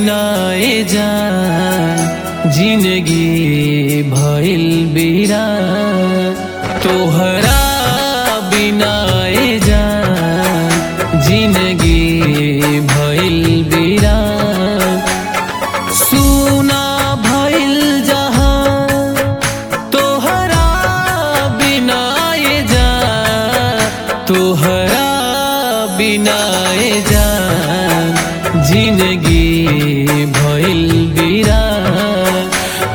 बिना ए जान जिंदगी भइल वीरान। तोहरा बिना ए जान जिंदगी भइल वीरान। सुना भइल जहां तोहरा बिना ए जान। तोहरा बिना ए जान जिंदगी भइल वीरान।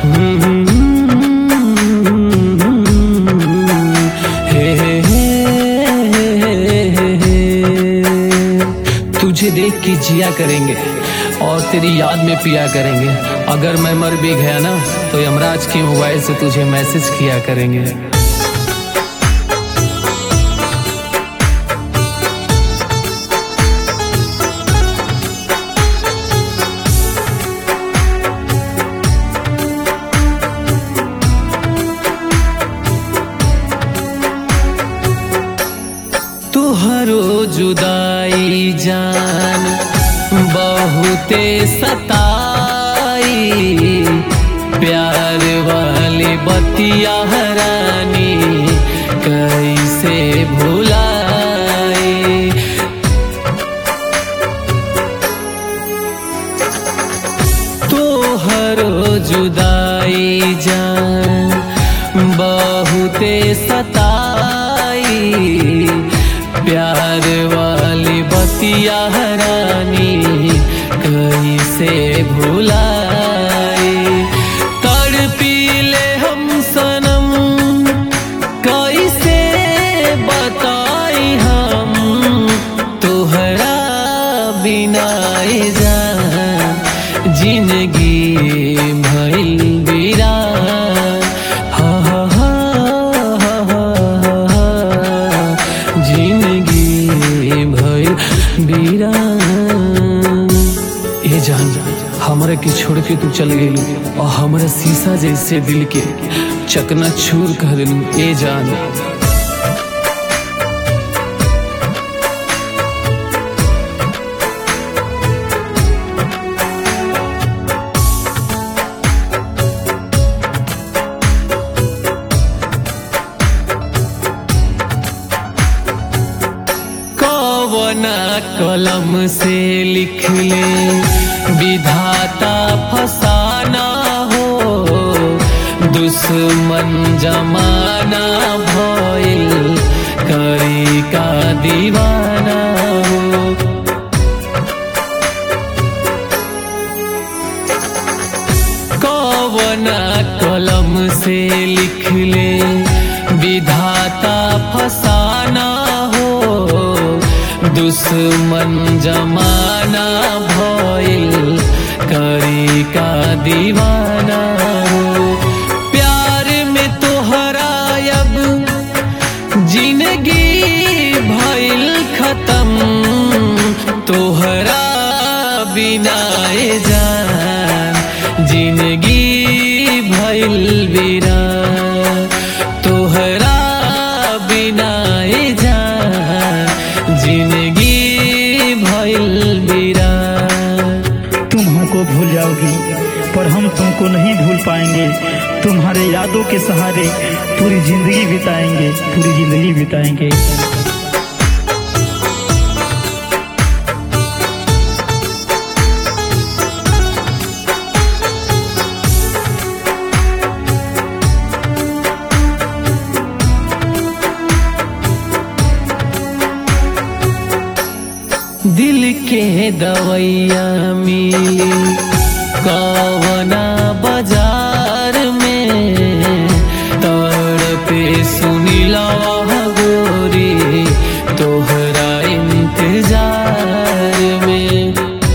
तुझे देख के जिया करेंगे और तेरी याद में पिया करेंगे। अगर मैं मर भी गया ना तो यमराज के मोबाइल से तुझे मैसेज किया करेंगे। तुहरो जुदाई जान बहुते सताई। प्यार वाली बतिया रानी कैसे भुलाई। तुहरो जुदाई जान बहुते सताई। प्यार वाली बतिया रानी कैसे भुलाई। तड़पी ले हम सनम कैसे बताई हम। तोहरा बिना ए जान जिंदगी भइल वीरान। ए जान हमरा के छोड़ के तू चल गई और हमरा शीशा जैसे दिल के चकना चूर कर दिलू। ए जान कवना कलम से लिख ले विधाता फसाना हो। दुश्मन जमाना भइल करी का दीवाना हो। कवना कलम से लिख ले विधाता फसाना हो। दुश्मन जमाना भइल करी का दीवाना हो। प्यार में तोहरा अब जिंदगी भइल खत्म। तोहरा बिना ए जान जिंदगी भइल वीरान। तोहरा बिना ए जान जिंदगी भइल वीरान। तुम हमको भूल जाओगी पर हम तुमको नहीं भूल पाएंगे। तुम्हारे यादों के सहारे पूरी जिंदगी बिताएंगे, पूरी जिंदगी बिताएंगे। दिल के दवैया मिली कवना बाजार में। तड़पे सुनीला गोरी तोहरा इंतजार में।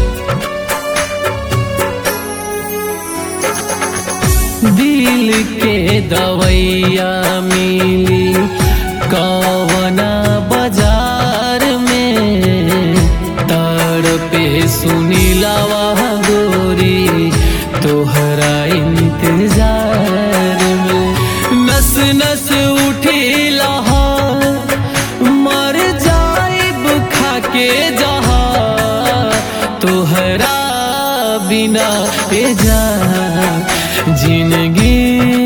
दिल के दवैया मिली कवना बाजार में। तड़पे सुनीला गोरी तोहरा इंतजार में। नस नस उठी लहर मर जाइब खाके जहाँ। तोहरा बिना ए जान जिंदगी